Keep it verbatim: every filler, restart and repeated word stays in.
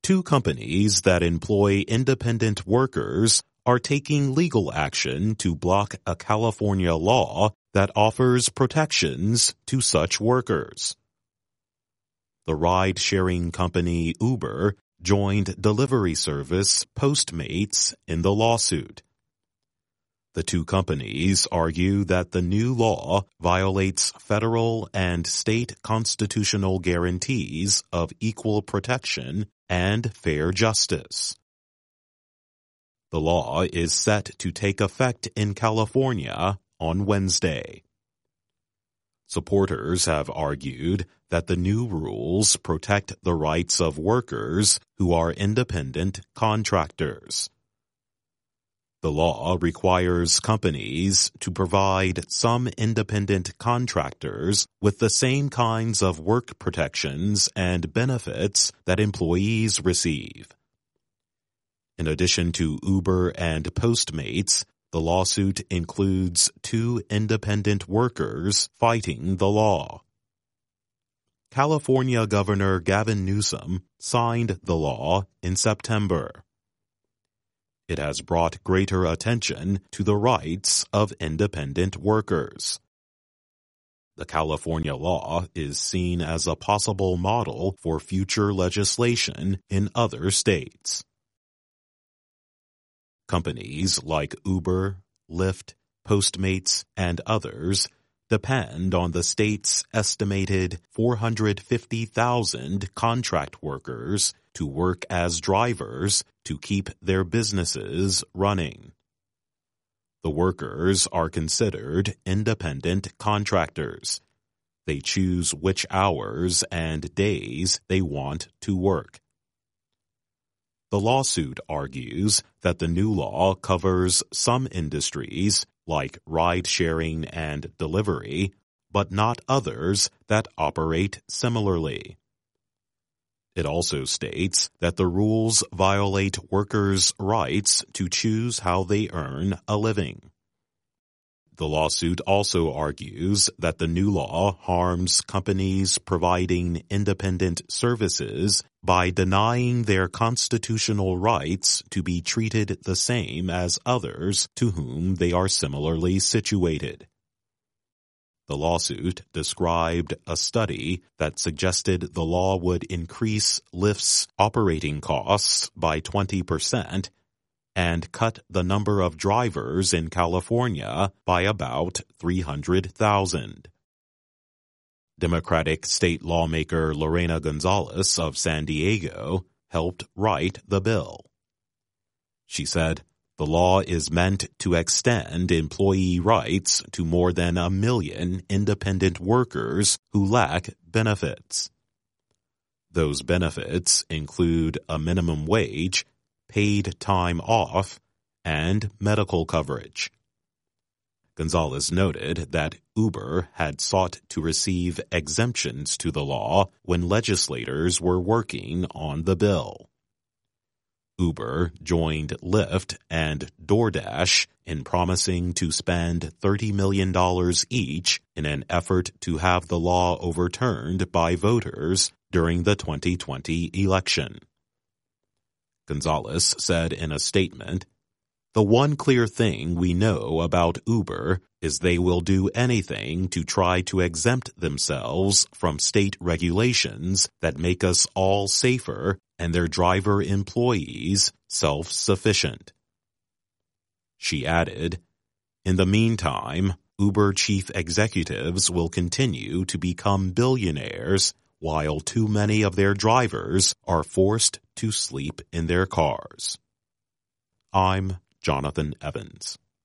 Two companies that employ independent workers are taking legal action to block a California law that offers protections to such workers. The ride-sharing company Uber joined delivery service Postmates in the lawsuit. The two companies argue that the new law violates federal and state constitutional guarantees of equal protection and fair justice. The law is set to take effect in California on Wednesday. Supporters have argued that the new rules protect the rights of workers who are independent contractors. The law requires companies to provide some independent contractors with the same kinds of work protections and benefits that employees receive. In addition to Uber and Postmates, the lawsuit includes two independent workers fighting the law. California Governor Gavin Newsom signed the law in September. It has brought greater attention to the rights of independent workers. The California law is seen as a possible model for future legislation in other states. Companies like Uber, Lyft, Postmates, and others depend on the state's estimated four hundred fifty thousand contract workers to work as drivers to keep their businesses running. The workers are considered independent contractors. They choose which hours and days they want to work. The lawsuit argues that the new law covers some industries, like ride-sharing and delivery, but not others that operate similarly. It also states that the rules violate workers' rights to choose how they earn a living. The lawsuit also argues that the new law harms companies providing independent services by denying their constitutional rights to be treated the same as others to whom they are similarly situated. The lawsuit described a study that suggested the law would increase Lyft's operating costs by twenty percent and cut the number of drivers in California by about three hundred thousand. Democratic state lawmaker Lorena Gonzalez of San Diego helped write the bill. She said, "The law is meant to extend employee rights to more than a million independent workers who lack benefits. Those benefits include a minimum wage, paid time off, and medical coverage." Gonzalez noted that Uber had sought to receive exemptions to the law when legislators were working on the bill. Uber joined Lyft and DoorDash in promising to spend thirty million dollars each in an effort to have the law overturned by voters during the twenty twenty election. Gonzalez said in a statement, "The one clear thing we know about Uber is they will do anything to try to exempt themselves from state regulations that make us all safer and their driver employees self-sufficient." She added, "In the meantime, Uber chief executives will continue to become billionaires while too many of their drivers are forced to sleep in their cars." I'm Jonathan Evans.